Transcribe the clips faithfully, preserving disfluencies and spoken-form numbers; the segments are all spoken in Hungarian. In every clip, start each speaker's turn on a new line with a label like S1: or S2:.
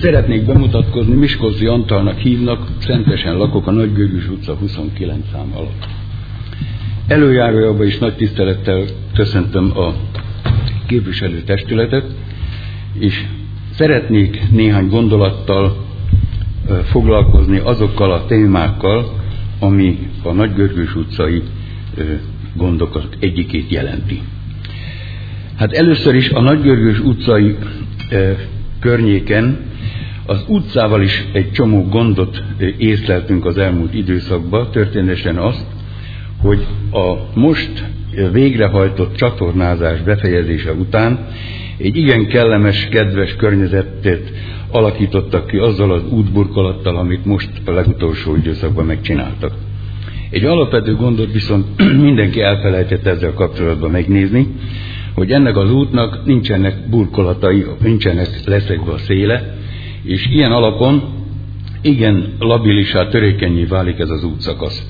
S1: Szeretnék bemutatkozni, Miskolci Antalnak hívnak, Szentesen lakok, a Nagygörgős utca huszonkilenc szám alatt. Előjárójában is nagy tisztelettel köszöntöm a képviselőtestületet, és szeretnék néhány gondolattal foglalkozni azokkal a témákkal, ami a Nagygörgős utcai gondokat egyikét jelenti. Hát először is a Nagygörgős utcai környéken az utcával is egy csomó gondot észleltünk az elmúlt időszakban, történetesen azt, hogy a most végrehajtott csatornázás befejezése után egy igen kellemes, kedves környezetet alakítottak ki azzal az útburkolattal, amit most a legutolsó időszakban megcsináltak. Egy alapvető gondot viszont mindenki elfelejtett ezzel kapcsolatban megnézni, hogy ennek az útnak nincsenek burkolatai, nincsenek leszekbe a széle, és ilyen alapon igen labilisá, törékenyé válik ez az útszakasz.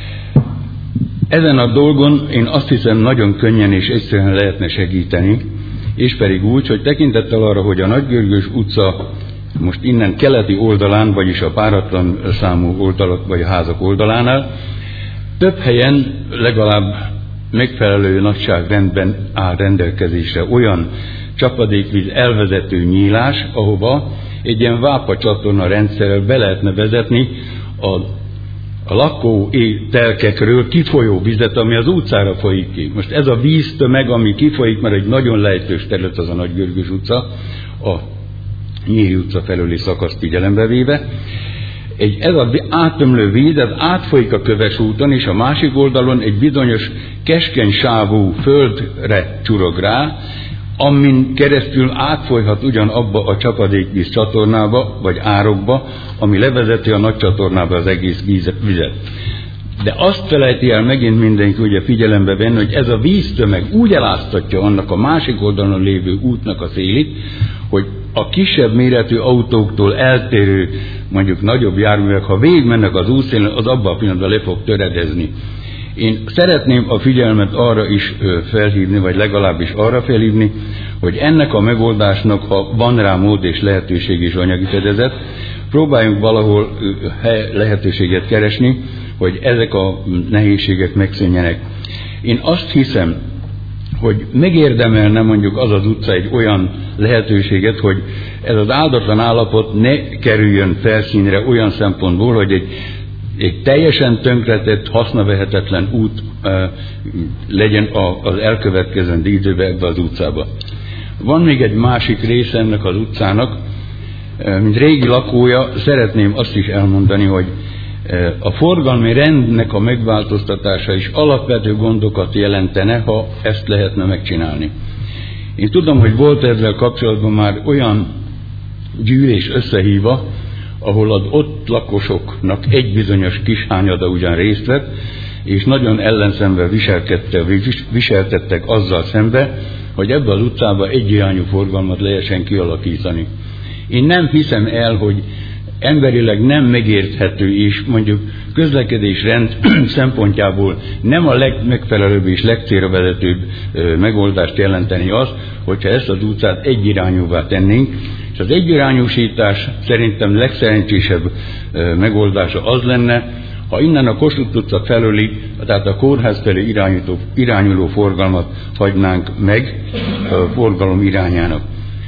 S1: Ezen a dolgon én azt hiszem nagyon könnyen és egyszerűen lehetne segíteni, és pedig úgy, hogy tekintettel arra, hogy a Nagygörgős utca most innen keleti oldalán, vagyis a páratlan számú oldalak vagy a házak oldalánál, több helyen legalább megfelelő nagyságrendben áll rendelkezésre olyan csapadékvíz elvezető nyílás, ahova egy ilyen vápa csatorna rendszerrel be lehetne vezetni a, a lakó telkekről kifolyó vizet, ami az utcára folyik ki. Most ez a víztömeg, ami kifolyik, mert egy nagyon lejtős terület az a Nagygörgős utca, a Nyíri utca felőli szakaszt figyelembe véve. Egy, ez az átömlő víz, ez átfolyik a Köves úton, és a másik oldalon egy bizonyos keskeny sávú földre csurog rá, amin keresztül átfolyhat ugyanabba a csapadékvíz csatornába, vagy árokba, ami levezeti a nagy csatornába az egész vizet. De azt felejti el megint mindenki ugye figyelembe venni, hogy ez a víztömeg úgy eláztatja annak a másik oldalon lévő útnak a szélit, hogy a kisebb méretű autóktól eltérő, mondjuk nagyobb járművek, ha végigmennek az útszélen, az abban a pillanatban le fog töredezni. Én szeretném a figyelmet arra is felhívni, vagy legalábbis arra felhívni, hogy ennek a megoldásnak, ha van rá mód és lehetőség és anyagi fedezet, próbáljunk valahol lehetőséget keresni, hogy ezek a nehézségek megszűnjenek. Én azt hiszem, hogy megérdemelne mondjuk az az utca egy olyan lehetőséget, hogy ez az áldatlan állapot ne kerüljön felszínre olyan szempontból, hogy egy, egy teljesen tönkretett, hasznavehetetlen út e, legyen a, az elkövetkezendő időben ebbe az utcába. Van még egy másik része ennek az utcának, e, mint régi lakója szeretném azt is elmondani, hogy a forgalmi rendnek a megváltoztatása is alapvető gondokat jelentene, ha ezt lehetne megcsinálni. Én tudom, hogy volt ezzel kapcsolatban már olyan gyűlés összehívva, ahol az ott lakosoknak egy bizonyos kis hányada ugyan részt vett, és nagyon ellenszenvel viseltettek azzal szembe, hogy ebbe az utcába egyirányú forgalmat lehessen kialakítani. Én nem hiszem el, hogy emberileg nem megérthető és mondjuk közlekedésrend szempontjából nem a legmegfelelőbb és legcélra vezetőbb megoldást jelenteni azt, hogyha ezt az utcát egyirányúvá tennénk, és az egyirányúsítás szerintem legszerencsésebb megoldása az lenne, ha innen a Kossuth utca felőli, tehát a kórház felé irányuló, irányuló forgalmat hagynánk meg a forgalom irányának.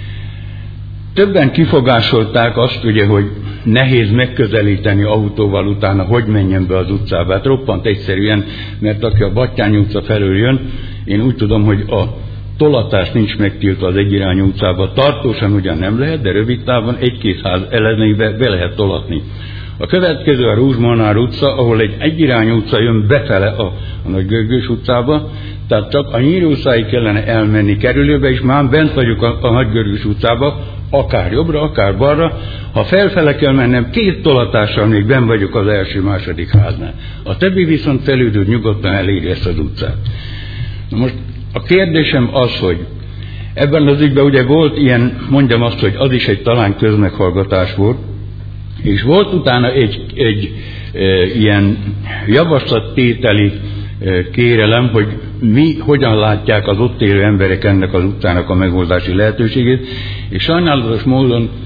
S1: Többen kifogásolták azt, ugye, hogy nehéz megközelíteni autóval utána, hogy menjen be az utcába. Hát roppant egyszerűen, mert aki a Batthyány utca felől jön, én úgy tudom, hogy a tolatás nincs megtiltva az egyirányú utcába. Tartósan ugyan nem lehet, de rövid távon egy-két ház ellenébe be lehet tolatni. A következő a Rózsmolnár utca, ahol egy egyirányú utca jön befele a, a Nagygörgős utcába, tehát csak a Nyíri utcáig kellene elmenni kerülőbe, és már bent vagyunk a, a Nagygörgős utcába, akár jobbra, akár balra. Ha felfele kell mennem, két tolatással még benn vagyok az első-második háznál. A többi viszont felüldül nyugodtan eléri ezt az utcát. Na most a kérdésem az, hogy ebben az ügyben ugye volt ilyen, mondjam azt, hogy az is egy talán közmeghallgatás volt, és volt utána egy, egy e, ilyen javaslattételi e, kérelem, hogy mi hogyan látják az ott élő emberek ennek az utcának a megoldási lehetőségét, és sajnálatos módon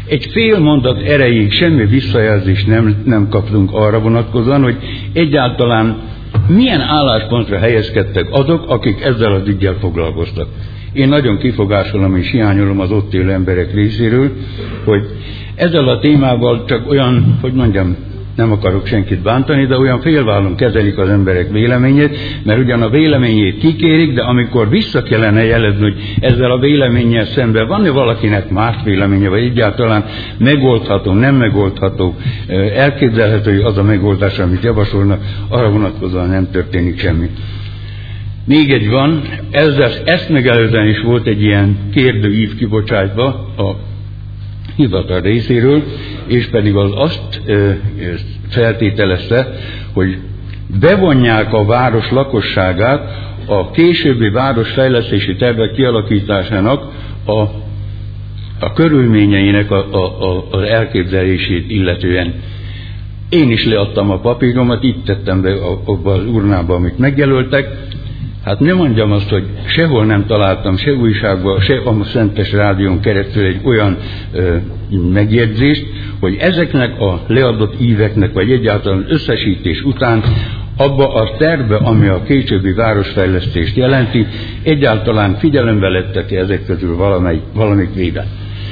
S1: egy fél mondat erejéig semmi visszajelzést nem, nem kaptunk arra vonatkozóan, hogy egyáltalán milyen álláspontra helyezkedtek azok, akik ezzel az üggyel foglalkoztak. Én nagyon kifogásolom és hiányolom az ott élő emberek részéről, hogy ezzel a témával csak olyan, hogy mondjam, nem akarok senkit bántani, de olyan félvállon kezelik az emberek véleményét, mert ugyan a véleményét kikérik, de amikor vissza kellene jelezni, hogy ezzel a véleménnyel szemben van-e valakinek más véleménye, vagy egyáltalán megoldható, nem megoldható, elképzelhető, hogy az a megoldás, amit javasolnak, arra vonatkozóan nem történik semmi. Még egy van, ezzel, ezt megelőzően is volt egy ilyen kérdőív kibocsátva a hivatal részéről, és pedig az azt ö, feltételezte, hogy bevonják a város lakosságát a későbbi városfejlesztési tervek kialakításának a, a körülményeinek a, a, a, az elképzelését illetően. Én is leadtam a papíromat, itt tettem be abba az urnába, amit megjelöltek. Hát nem mondjam azt, hogy sehol nem találtam, se újságban, se a Szentes Rádión keresztül egy olyan ö, megjegyzést, hogy ezeknek a leadott íveknek, vagy egyáltalán összesítés után abba a tervbe, ami a későbbi városfejlesztést jelenti, egyáltalán figyelembe lettek ezek közül valamelyik, valamelyik vége.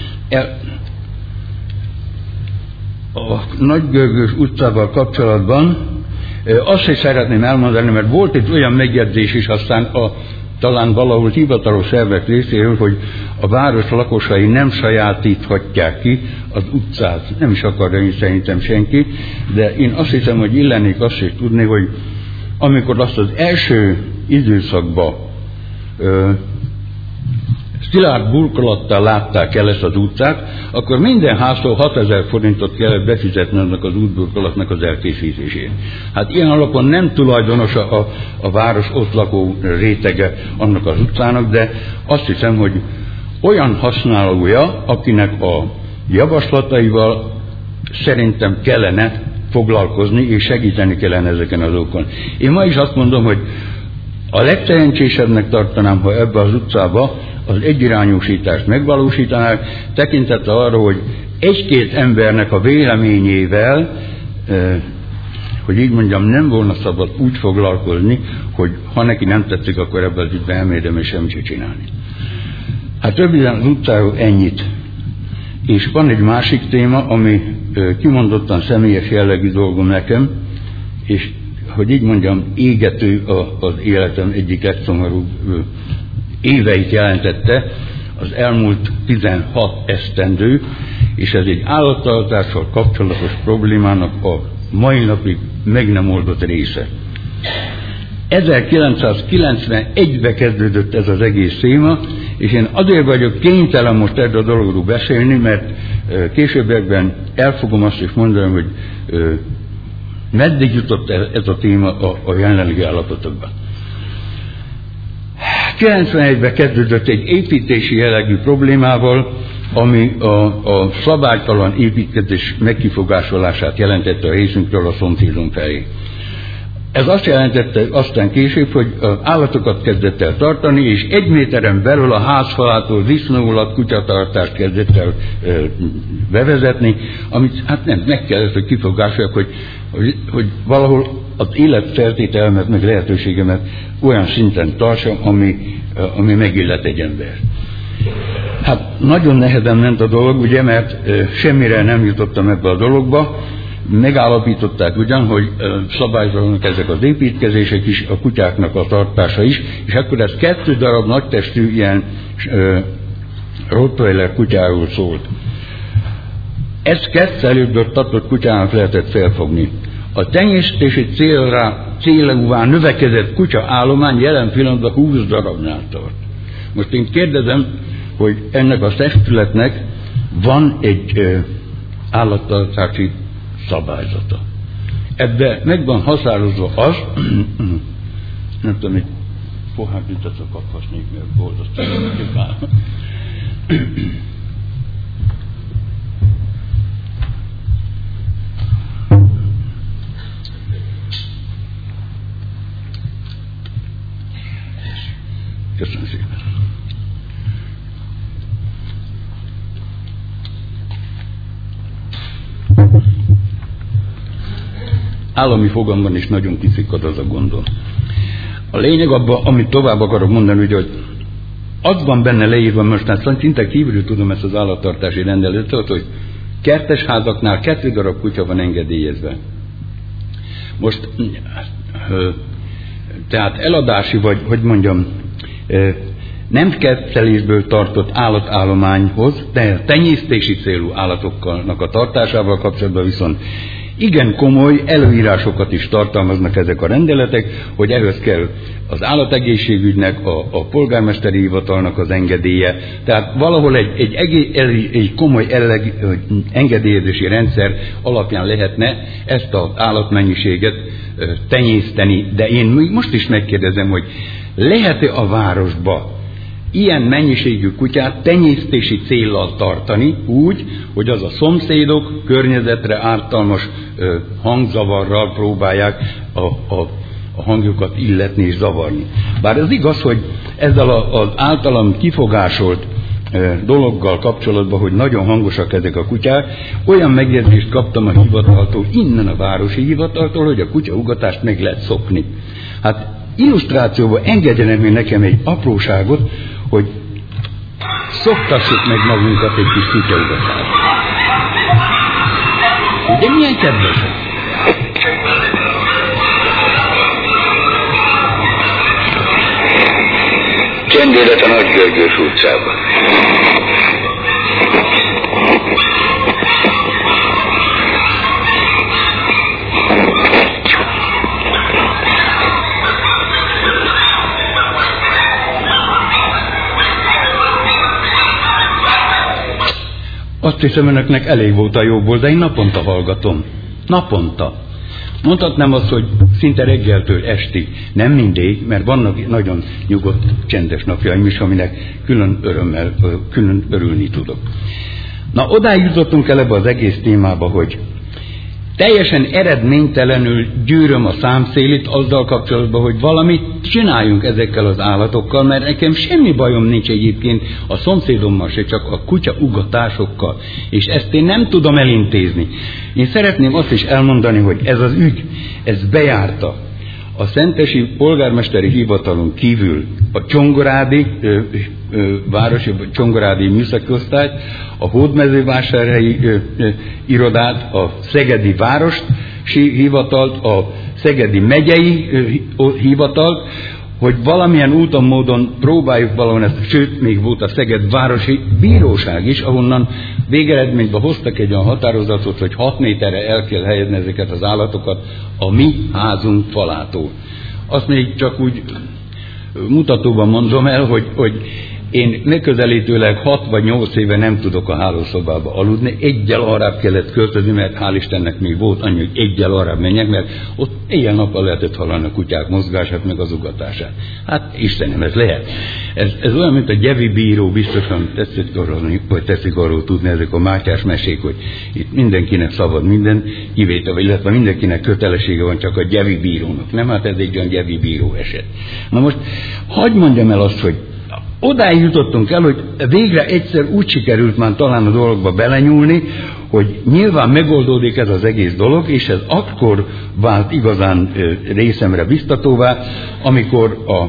S1: A Nagygörgős utcával kapcsolatban azt is szeretném elmondani, mert volt egy olyan megjegyzés is aztán a, talán valahol hivatalos szervek részéről, hogy a város lakosai nem sajátíthatják ki az utcát. Nem is akarja én szerintem senki, de én azt hiszem, hogy illenék azt is tudni, hogy amikor azt az első időszakban ö, szilárd burkolattal látták el ezt az utcát, akkor minden háztól hatezer forintot kellett befizetni annak az útburkolatnak az elkészítését. Hát ilyen alapon nem tulajdonos a, a, a város ott lakó rétege annak az utcának, de azt hiszem, hogy olyan használója, akinek a javaslataival szerintem kellene foglalkozni, és segíteni kellene ezeken az okon. Én ma is azt mondom, hogy a legszerencsésebbnek tartanám, ha ebbe az utcába az egyirányúsítást megvalósítanák, tekintettel arra, hogy egy-két embernek a véleményével, eh, hogy így mondjam, nem volna szabad úgy foglalkozni, hogy ha neki nem tetszik, akkor ebben az ügyben nem érdemes semmit csinálni. Hát röviden az utcáról ennyit. És van egy másik téma, ami eh, kimondottan személyes jellegű dolgom nekem, és hogy így mondjam, égető az életem egyik legszomorúbb éveit jelentette, az elmúlt tizenhat esztendő, és ez egy állattartással kapcsolatos problémának a mai napig meg nem oldott része. ezerkilencszázkilencvenegyben kezdődött ez az egész téma, és én azért vagyok kénytelen most erről a dologról beszélni, mert későbbiekben el fogom azt is mondani, hogy meddig jutott ez a téma a, a jelenlegi állapotokban. kilencvenegyben kezdődött egy építési jellegű problémával, ami a, a szabálytalan építkezés megkifogásolását jelentette a részünkről a szomszédunk felé. Ez azt jelentette aztán később, hogy állatokat kezdett el tartani, és egy méteren belül a házfalától disznóulat kutyatartást kezdett el bevezetni, amit hát nem, meg kellett, hogy kifogásoljak, hogy, hogy, hogy valahol az életfeltételmet, meg lehetőségemet olyan szinten tartsam, ami, ami megillet egy ember. Hát nagyon nehezen ment a dolog, ugye, mert semmire nem jutottam ebbe a dologba. Megállapították ugyan, hogy szabálytalanok ezek az építkezések is, a kutyáknak a tartása is, és akkor ez kettő darab nagytestű ilyen uh, rottweiler kutyáról szólt. Ezt kettelőből tartott kutyának lehetett felfogni. A tenyésztési célra, célúvá növekedett kutya állomány jelen pillanatban húsz darabnál tart. Most én kérdezem, hogy ennek a testületnek van egy uh, állattartási szabályzata. Ebben meg van határozva az, nem tudom, hogy pohár jutott a kaphasnék, mert boldogtalan áll. Köszönöm szépen. állami fogamban is nagyon kiszikad az a gondol. A lényeg abban, amit tovább akarok mondani, ugye, hogy az van benne leírva, most hát szinte kívül tudom ezt az állattartási rendeletet, hogy kertes házaknál kettő darab kutya van engedélyezve. Most tehát eladási, vagy hogy mondjam, nem kettelésből tartott állatállományhoz, de tenyésztési célú állatoknak a tartásával kapcsolatban viszont igen komoly előírásokat is tartalmaznak ezek a rendeletek, hogy ehhez kell az állategészségügynek, a, a polgármesteri hivatalnak az engedélye. Tehát valahol egy, egy, egy, egy komoly elleg, engedélyezési rendszer alapján lehetne ezt az állatmennyiséget tenyészteni. De én most is megkérdezem, hogy lehet-e a városba ilyen mennyiségű kutyát tenyésztési céllal tartani úgy, hogy az a szomszédok környezetre ártalmas ö, hangzavarral próbálják a, a, a hangjukat illetni és zavarni. Bár ez igaz, hogy ezzel a, az általam kifogásolt ö, dologgal kapcsolatban, hogy nagyon hangosak ezek a kutyák, olyan megjegyzést kaptam a hivataltól, innen a városi hivataltól, hogy a kutyaugatást meg lehet szokni. Hát illusztrációban engedjenek még nekem egy apróságot, hogy szoktassuk meg magunkat egy kis kutyaugatást. Ugye milyen kedvesek?
S2: Csendélet a Nagygörgős utcában.
S1: Azt hiszem, önöknek elég volt a jóból, de én naponta hallgatom. Naponta. Mondhatnám azt, hogy szinte reggeltől estig. Nem mindig, mert vannak nagyon nyugodt, csendes napjaim is, aminek külön örömmel, külön örülni tudok. Na, odáig jutottunk el ebbe az egész témába, hogy teljesen eredménytelenül gyűröm a számszélit azzal kapcsolatban, hogy valamit csináljunk ezekkel az állatokkal, mert nekem semmi bajom nincs egyébként a szomszédommal se, csak a kutya ugatásokkal, és ezt én nem tudom elintézni. Én szeretném azt is elmondani, hogy ez az ügy, ez bejárta a szentesi polgármesteri hivatalon kívül a Csongorádi ö, ö, városi, Csongorádi műszaki osztályt, a Hódmezővásárhelyi ö, ö, irodát, a Szegedi városi hivatalt, a Szegedi megyei ö, hivatalt, hogy valamilyen úton, módon próbáljuk valahol ezt, sőt, még volt a Szeged városi bíróság is, ahonnan végeredményben hoztak egy olyan határozatot, hogy hat méterre el kell helyezni ezeket az állatokat a mi házunk falától. Azt még csak úgy mutatóban mondom el, hogy, hogy én megközelítőleg hat vagy nyolc éve nem tudok a hálószobába aludni, egyel arrább kellett költözni, mert hál' Istennek még volt annyi, hogy egyel arrább menjek, mert ott éjjel-nappal lehetett hallani a kutyák mozgását, meg az ugatását. Hát Istenem, ez lehet. Ez, ez olyan, mint a Gyevi bíró, biztosan tetszik arról, vagy tetszik arról tudni ezek a Mátyás mesék, hogy itt mindenkinek szabad minden, kivétel, illetve mindenkinek kötelessége van, csak a Gyevi bírónak. Nem, hát ez egy olyan Gyevi bíró eset. Na most, hadd mondjam el azt, hogy odáig jutottunk el, hogy végre egyszer úgy sikerült már talán a dologba belenyúlni, hogy nyilván megoldódik ez az egész dolog, és ez akkor vált igazán részemre biztatóvá, amikor a,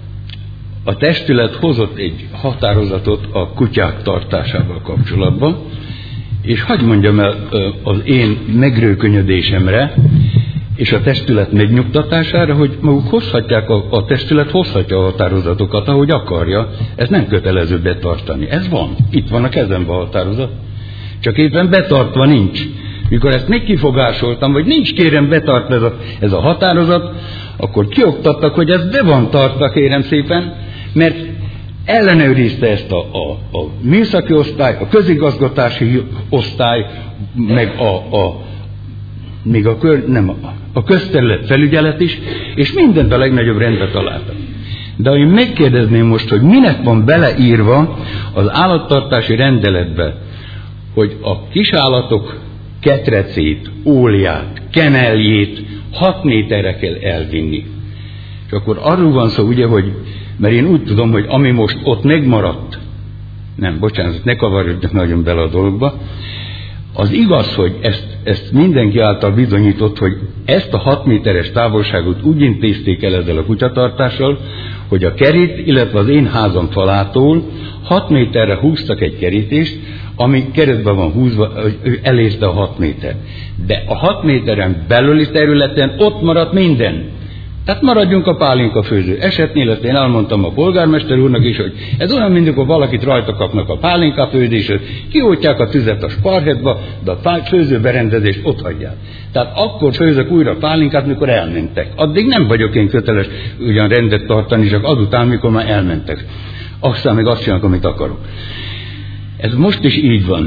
S1: a testület hozott egy határozatot a kutyák tartásával kapcsolatban, és hadd mondjam el az én megrőkönyödésemre, és a testület megnyugtatására, hogy maguk hozhatják, a, a testület hozhatja a határozatokat, ahogy akarja. Ez nem kötelező betartani. Ez van. Itt van a kezemben a határozat. Csak éppen betartva nincs. Mikor ezt még kifogásoltam, hogy nincs kérem betartva ez a, ez a határozat, akkor kioktattak, hogy ez be van tartva, kérem szépen, mert ellenőrizte ezt a, a, a műszaki osztály, a közigazgatási osztály, meg a, a még a, kör, nem, a közterület felügyelet is, és mindent a legnagyobb rendbe találtak. De én megkérdezném most, hogy minek van beleírva az állattartási rendeletbe, hogy a kisállatok ketrecét, ólját, keneljét hat méterre kell elvinni. És akkor arról van szó, ugye, hogy, mert én úgy tudom, hogy ami most ott megmaradt, nem, bocsánat, ne kavarjunk nagyon bele a dologba, Az igaz, hogy ezt, ezt mindenki által bizonyított, hogy ezt a hat méteres távolságot úgy intézték el ezzel a kutyatartással, hogy a kerít, illetve az én házam falától hat méterre húztak egy kerítést, ami keretben van húzva, ő elérte a hat méter. De a hat méteren belüli területen ott maradt minden. Tehát maradjunk a pálinka főző esetnél, ezt én elmondtam a polgármester úrnak is, hogy ez olyan, mint amikor valakit rajta kapnak a pálinka főzésről, kioltják a tüzet a sparhetba, de a főzőberendezést ott hagyják. Tehát akkor főzök újra pálinkát, mikor elmentek. Addig nem vagyok én köteles ugyan rendet tartani, csak azután, mikor már elmentek. Aztán meg azt csinálok, amit akarok. Ez most is így van.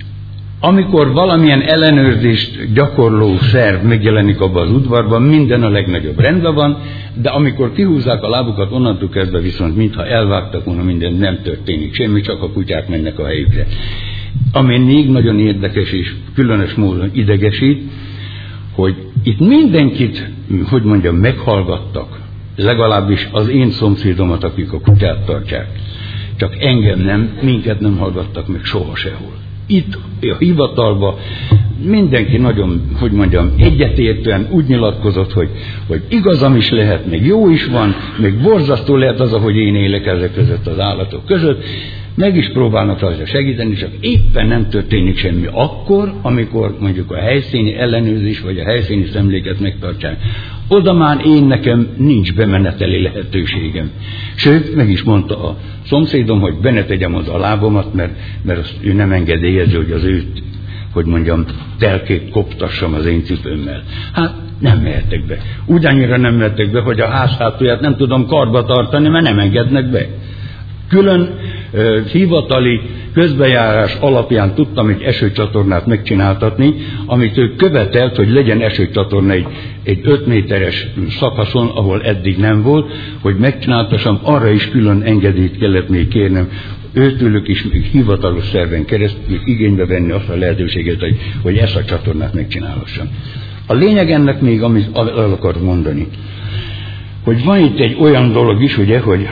S1: Amikor valamilyen ellenőrzést gyakorló szerv megjelenik abban az udvarban, minden a legnagyobb rendben van, de amikor kihúzzák a lábukat, onnantól kezdve viszont mintha elvágtak volna, minden nem történik semmi, csak a kutyák mennek a helyükre. Ami még nagyon érdekes és különös módon idegesít, hogy itt mindenkit, hogy mondjam, meghallgattak, legalábbis az én szomszédomat, akik a kutyát tartják. Csak engem nem, minket nem hallgattak meg soha sehol. Itt a hivatalban mindenki nagyon, hogy mondjam, egyetértően úgy nyilatkozott, hogy, hogy igazam is lehet, még jó is van, még borzasztó lehet az, ahogy én élek ezek között az állatok között, meg is próbálnak rajta segíteni, csak éppen nem történik semmi akkor, amikor mondjuk a helyszíni ellenőrzés vagy a helyszíni szemléket megtartják. Oda már én nekem nincs bemeneteli lehetőségem. Sőt, meg is mondta a szomszédom, hogy be ne tegyem oda a lábamat, mert, mert azt ő nem engedélyezi, hogy az őt, hogy mondjam, telkét koptassam az én cipőmmel. Hát nem mehetek be. Ugyannyira nem mehetek be, hogy a ház hátulját nem tudom karba tartani, mert nem engednek be. Külön uh, hivatali közbejárás alapján tudtam egy esőcsatornát megcsináltatni, amit ő követelt, hogy legyen esőcsatorna egy, egy öt méteres szakaszon, ahol eddig nem volt, hogy megcsináltassam, arra is külön engedélyt kellett még kérnem, őtőlük is még hivatalos szerven keresztül igénybe venni azt a lehetőséget, hogy, hogy ezt a csatornát megcsinálhassam. A lényeg ennek még, amit el akar mondani, hogy van itt egy olyan dolog is, ugye, hogy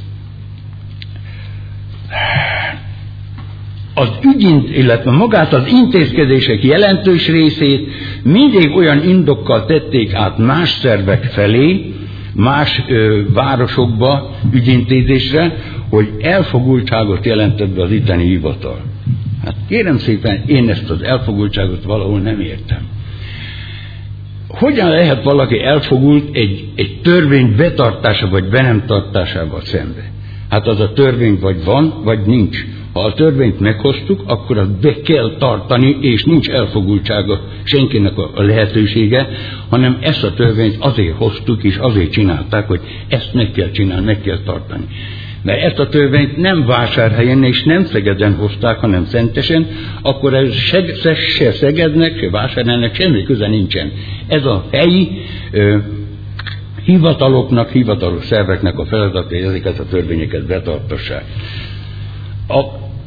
S1: az ügyint, illetve magát az intézkedések jelentős részét mindig olyan indokkal tették át más szervek felé, más ö, városokba ügyintézésre, hogy elfogultságot jelentett be az itteni hivatal. Hát kérem szépen, én ezt az elfogultságot valahol nem értem. Hogyan lehet valaki elfogult egy, egy törvény betartása vagy be nem tartásával szembe? Hát az a törvény vagy van, vagy nincs. Ha a törvényt meghoztuk, akkor azt be kell tartani, és nincs elfogultsága senkinek a lehetősége, hanem ezt a törvényt azért hoztuk, és azért csinálták, hogy ezt meg kell csinálni, meg kell tartani. Mert ezt a törvényt nem Vásárhelyen és nem Szegeden hozták, hanem Szentesen, akkor ez se, se, se Szegednek, se Vásárhelynek semmi köze nincsen. Ez a helyi ö, hivataloknak, hivatalos szerveknek a feladat, hogy ezeket a törvényeket betartassák. A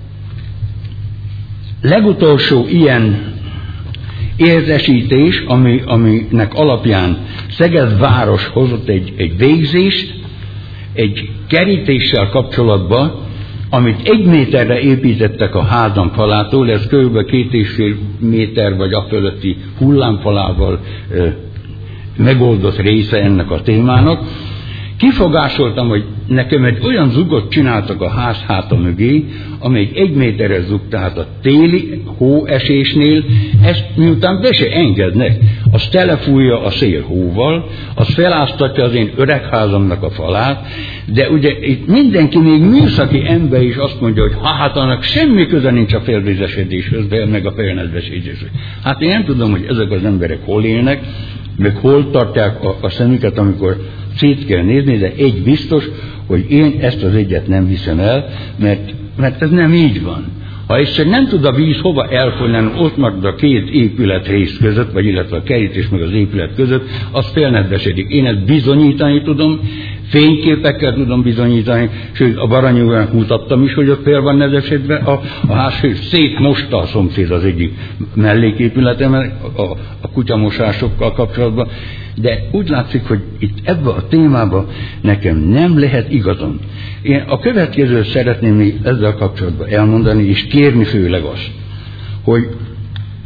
S1: legutolsó ilyen érzesítés, ami, aminek alapján Szeged város hozott egy, egy végzést, egy kerítéssel kapcsolatban, amit egy méterre építettek a házam falától, ez kb. két és fél méter vagy a fölötti hullámfalával ö, megoldott része ennek a témának. Kifogásoltam, hogy nekem egy olyan zugot csináltak a ház háta mögé, amely egy méteres zug, tehát a téli hóesésnél ezt miután be se engednek, az telefújja a szél hóval, az feláztatja az én öregházamnak a falát, de ugye itt mindenki, még műszaki ember is azt mondja, hogy ha hát annak semmi köze nincs a félvizesedéshez, de meg a félnedvesedéshez. Hát én nem tudom, hogy ezek az emberek hol élnek, meg hol tartják a, a szemüket, amikor szét kell nézni, de egy biztos, hogy én ezt az egyet nem hiszem el, mert, mert ez nem így van. Ha egyszer nem tud a víz hova elfolyni, ott marad a két épület rész között, vagy illetve a kerítés meg az épület között, az félnedvesedik. Én ezt bizonyítani tudom, fényképekkel tudom bizonyítani, sőt a Baranyúrnak mutattam is, hogy ott fél van nedvesedve, a, a ház szétmosta a szomszéd az egyik melléképületemen a, a kutyamosásokkal kapcsolatban, de úgy látszik, hogy itt ebben a témában nekem nem lehet igazam. Én a következőt szeretném még ezzel kapcsolatban elmondani, és kérni főleg azt, hogy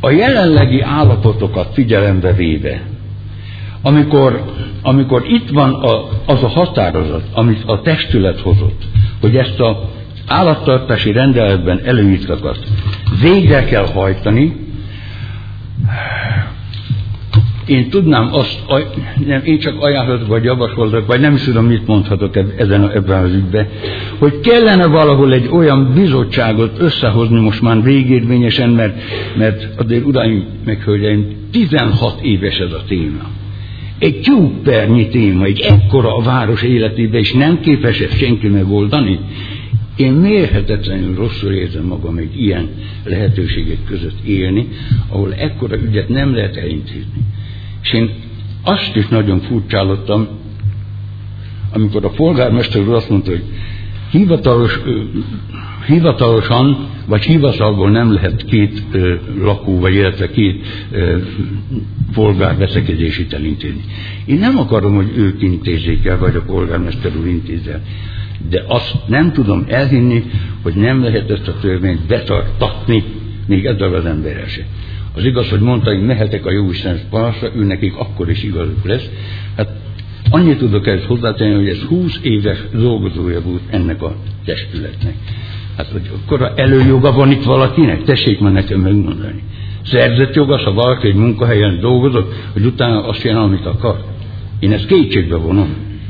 S1: a jelenlegi állapotokat figyelembe véve, amikor, amikor itt van a, az a határozat, amit a testület hozott, hogy ezt az állattartási rendeletben előírt végre kell hajtani, én tudnám azt, nem, én csak ajánlatok, vagy javasoltak, vagy nem is tudom, mit mondhatok ezen a, ebben az ügyben, hogy kellene valahol egy olyan bizottságot összehozni most már végérvényesen, mert, mert azért uraim meg hölgyeim, tizenhat éves ez a téma. Egy tyúkpernyi téma, egy ekkora a város életében, és nem képes ezt senki megoldani. Én mérhetetlenül rosszul érzem magam egy ilyen lehetőségek között élni, ahol ekkora ügyet nem lehet elintézni. És én azt is nagyon furcsálottam, amikor a polgármester úr azt mondta, hogy hivatalos, hivatalosan, vagy hivatalból nem lehet két ö, lakó, vagy illetve két ö, polgár veszekedését elintézni. Én nem akarom, hogy ők intézzék el, vagy a polgármester úr intézzel. De azt nem tudom elhinni, hogy nem lehet ezt a törvényt betartatni, még ezzel az emberrel se. Az igaz, hogy mondta, hogy mehetek a Jóisten panaszra, ő nekik akkor is igazuk lesz. Hát annyit tudok ezt hozzátenni, hogy ez húsz éves dolgozója volt ennek a testületnek. Hát, hogy akkor előjoga van itt valakinek? Tessék már nekem megmondani. Szerzett joga, ha valaki egy munkahelyen dolgozott, hogy utána azt csinál, amit akar. Én ezt kétségbe vonom.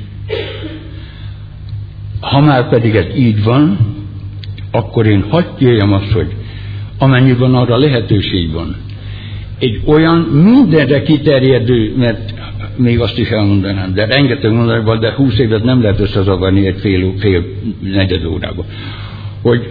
S1: Ha már pedig ez így van, akkor én hadd kérjem azt, hogy amennyiben arra lehetőség van, egy olyan mindenre kiterjedő, mert még azt is elmondanám, de rengeteg mondanában, de húsz évet nem lehet összezavarni egy fél, fél negyed órába, hogy,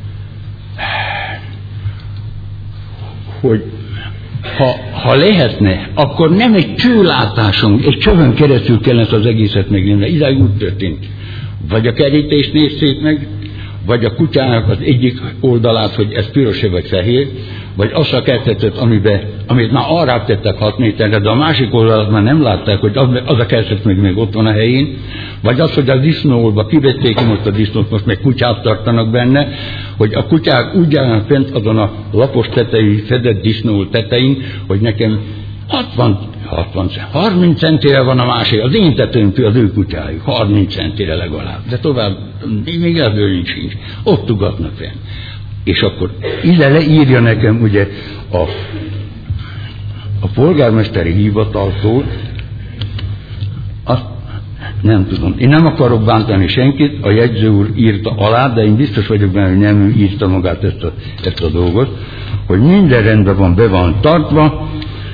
S1: hogy ha, ha lehetne, akkor nem egy csőlátáson, egy csövön keresztül kellene az egészet megnézni, idáig úgy történt. Vagy a kerítést nézzék meg, vagy a kutyának az egyik oldalát, hogy ez piros vagy fehér, vagy azt a kertetet, amiben, amit már arrább tettek hat méterre, de a másik oldalat már nem látták, hogy az, az a kertet még, még ott van a helyén, vagy az, hogy a disznóolba kivették ki most a disznót, most meg kutyát tartanak benne, hogy a kutyák úgy állnak fent azon a lapos tetejű, fedett disznó tetején, hogy nekem hatvan, hatvan, harminc centire van a másik, az én tetőmtől az ő kutyájuk, harminc centire legalább, de tovább, még ebből nincs, nincs. Ott ugatnak fenn. És akkor ide leírja nekem ugye a, a polgármesteri hivataltól, azt nem tudom, én nem akarok bántani senkit, a jegyző úr írta alá, de én biztos vagyok benne, hogy nem ő írta magát ezt a, ezt a dolgot, hogy minden rendben van, be van tartva.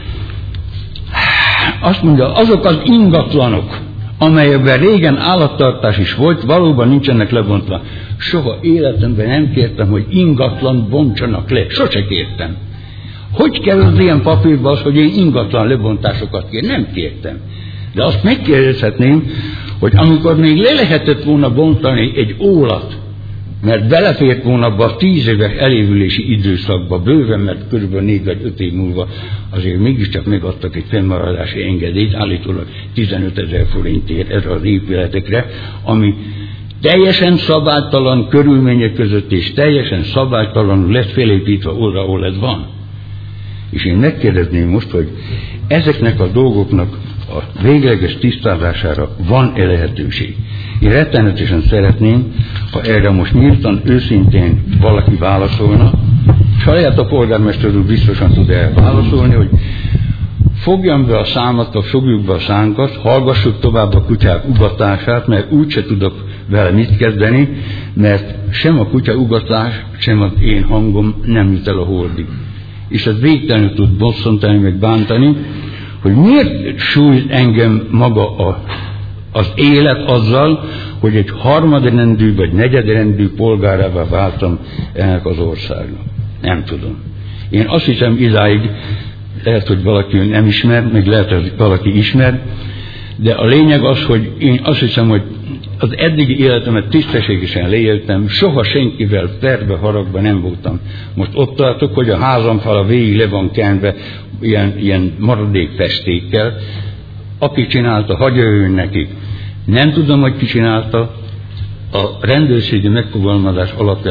S1: Azt mondja, azok az ingatlanok, amelyekben régen állattartás is volt, valóban nincsenek lebontva. Soha életemben nem kértem, hogy ingatlan bontsanak le. Sose kértem. Hogy kell az ilyen papírba az, hogy én ingatlan lebontásokat kér? Nem kértem. De azt megkérdezhetném, hogy amikor még le lehetett volna bontani egy ólat, mert belefért volna abba a tíz éves elévülési időszakba, bőven, mert körülbelül négy vagy öt év múlva azért mégiscsak megadtak egy fennmaradási engedélyt, állítólag tizenötezer forintért erre az épületekre, ami teljesen szabálytalan körülmények között és teljesen szabálytalanul lett felépítve oda, ahol ez van. És én megkérdezném most, hogy ezeknek a dolgoknak a végleges tisztázására van-e lehetőség. Én rettenetesen szeretném, ha erre most nyíltan, őszintén valaki válaszolna, saját a polgármester úr biztosan tud erre válaszolni, hogy fogjam be a számat, fogjuk be a szánkat, hallgassuk tovább a kutyák ugatását, mert úgyse tudok vele mit kezdeni, mert sem a kutya ugatás, sem az én hangom nem jut el a holdig. És ez végtelenül tud bosszantani, meg bántani, hogy miért sújt engem maga a, az élet azzal, hogy egy harmadrendű vagy negyedrendű polgárává váltam ennek az országnak. Nem tudom. Én azt hiszem idáig, lehet, hogy valaki nem ismer, meg lehet, hogy valaki ismer, de a lényeg az, hogy én azt hiszem, hogy az eddigi életemet tisztességesen leéltem, soha senkivel perbe, haragba nem voltam. Most ott tartok, hogy a házam fala végig le van kenve ilyen, ilyen maradék festékkel. Aki csinálta, hagyja ő nekik. Nem tudom, hogy ki csinálta. A rendőrségi megfogalmazás alapján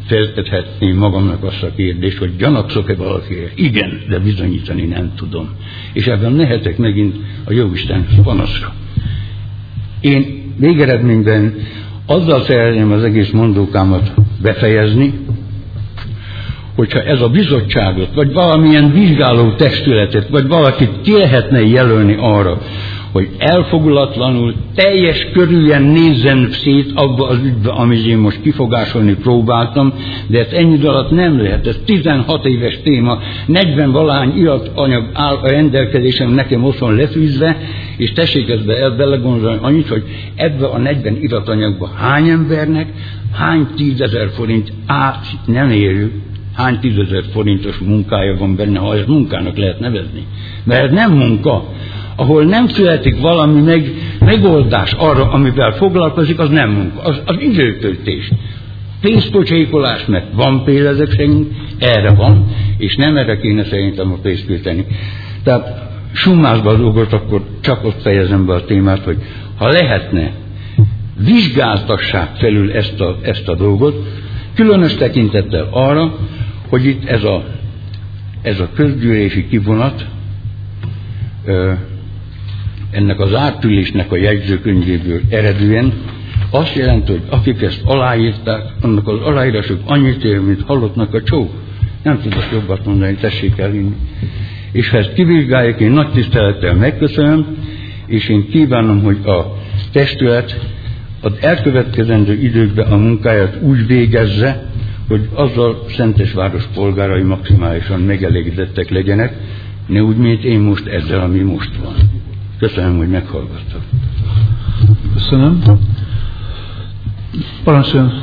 S1: feltethetném magamnak azt a kérdést, hogy gyanakszok-e valakire? Igen, de bizonyítani nem tudom. És ebben mehetek megint a Jóisten panaszra. Én végeredményben azzal szeretném az egész mondókámat befejezni, hogyha ez a bizottságot, vagy valamilyen vizsgáló testületet, vagy valakit ki lehetne jelölni arra, hogy elfogulatlanul, teljes körüljen nézzen szét abba az ügybe, amit én most kifogásolni próbáltam, de ezt ennyi idő alatt nem lehet. Ez tizenhat éves téma, negyven valahány iratanyag áll a rendelkezésem nekem otthon lefűzve, és tessék ezbe belegondolni annyit, hogy ebbe a negyven iratanyagba hány embernek, hány tízezer forint át nem érő, hány tízezer forintos munkája van benne, ha ezt munkának lehet nevezni. Mert ez nem munka. Ahol nem születik valami meg, megoldás arra, amivel foglalkozik, az nem munka, az, az időtöltés. Pénzpocsékolás, mert van pénz ezek szerint, erre van, és nem erre kéne szerintem a pénzt költeni. Tehát summázva a dolgot, akkor csak ott fejezem be a témát, hogy ha lehetne, vizsgáltassák felül ezt a, ezt a dolgot, különös tekintettel arra, hogy itt ez a, ez a közgyűlési kivonat, ö, ennek az átülésnek a jegyzőkönyvéből eredően azt jelenti, hogy akik ezt aláírták, annak az aláírások annyit ér, mint halottnak a csók. Nem tudok jobbat mondani, tessék elinni. És ha ezt kivizsgálják, én nagy tisztelettel megköszönöm, és én kívánom, hogy a testület az elkövetkezendő időkben a munkáját úgy végezze, hogy azzal Szentesváros polgárai maximálisan megelégedettek legyenek, ne úgy, mint én most ezzel, ami most van. Köszönöm, hogy meghallgattak.
S3: Köszönöm. Parancsoljon.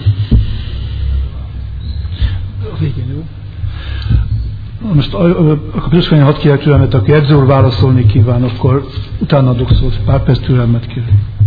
S3: A végén, jó? Most a, a közösségén hadd kérek türelmet, aki edző úr válaszolni kíván, akkor utána adok szót. Pár perc türelmet kérek.